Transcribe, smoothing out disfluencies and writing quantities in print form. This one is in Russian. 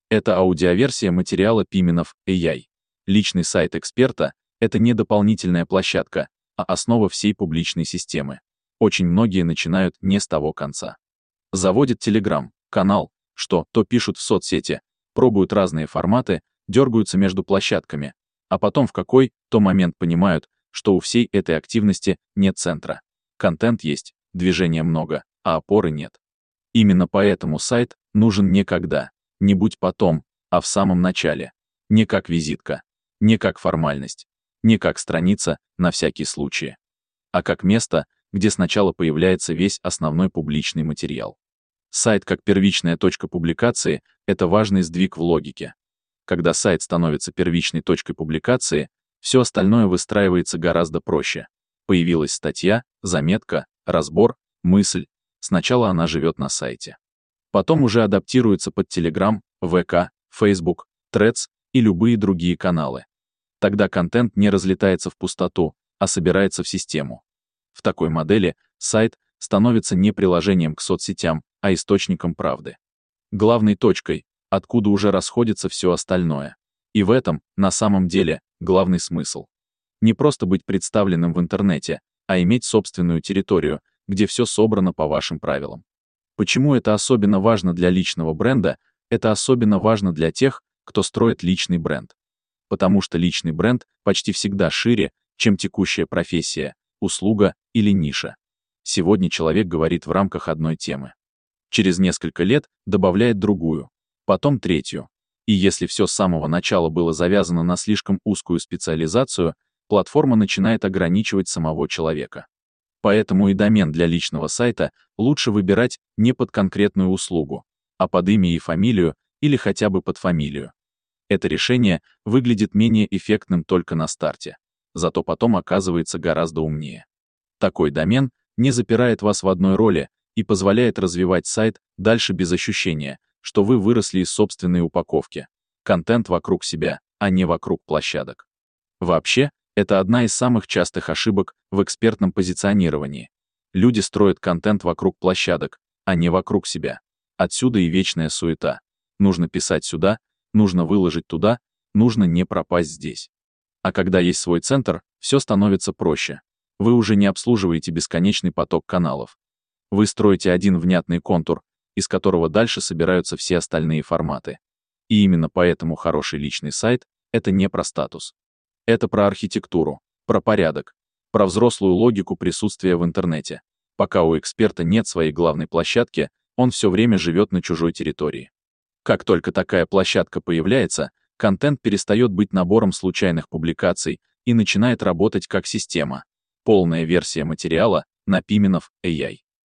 Это аудиоверсия материала Pimenov AI. Личный сайт эксперта — это не дополнительная площадка, а основа всей публичной системы. Очень многие начинают не с того конца. Заводят Telegram-канал, то пишут в соцсети, пробуют разные форматы, дергаются между площадками, а потом в какой-то момент понимают, что у всей этой активности нет центра. Контент есть, движения много, а опоры нет. Именно поэтому сайт нужен не когда-нибудь потом, а в самом начале. Не как визитка, не как формальность, не как страница на всякий случай, а как место, где сначала появляется весь основной публичный материал. Сайт как первичная точка публикации — это важный сдвиг в логике. Когда сайт становится первичной точкой публикации, все остальное выстраивается гораздо проще. Появилась статья, заметка, разбор, мысль. Сначала она живет на сайте. Потом уже адаптируется под Telegram, ВК, Facebook, Threads и любые другие каналы. Тогда контент не разлетается в пустоту, а собирается в систему. В такой модели сайт становится не приложением к соцсетям, а источником правды. Главной точкой, откуда уже расходится все остальное. И в этом, на самом деле, главный смысл. Не просто быть представленным в интернете, а иметь собственную территорию, где все собрано по вашим правилам. Почему это особенно важно для личного бренда? Это особенно важно для тех, кто строит личный бренд. Потому что личный бренд почти всегда шире, чем текущая профессия, услуга или ниша. Сегодня человек говорит в рамках одной темы. Через несколько лет добавляет другую, потом третью. И если все с самого начала было завязано на слишком узкую специализацию, платформа начинает ограничивать самого человека. Поэтому и домен для личного сайта лучше выбирать не под конкретную услугу, а под имя и фамилию или хотя бы под фамилию. Это решение выглядит менее эффектным только на старте, зато потом оказывается гораздо умнее. Такой домен не запирает вас в одной роли и позволяет развивать сайт дальше без ощущения, что вы выросли из собственной упаковки. Контент вокруг себя, а не вокруг площадок. Вообще, это одна из самых частых ошибок в экспертном позиционировании. Люди строят контент вокруг площадок, а не вокруг себя. Отсюда и вечная суета. Нужно писать сюда, нужно выложить туда, нужно не пропасть здесь. А когда есть свой центр, все становится проще. Вы уже не обслуживаете бесконечный поток каналов. Вы строите один внятный контур, из которого дальше собираются все остальные форматы. И именно поэтому хороший личный сайт — это не про статус. Это про архитектуру, про порядок, про взрослую логику присутствия в интернете. Пока у эксперта нет своей главной площадки, он все время живет на чужой территории. Как только такая площадка появляется, контент перестает быть набором случайных публикаций и начинает работать как система. Полная версия материала на Pimenov AI.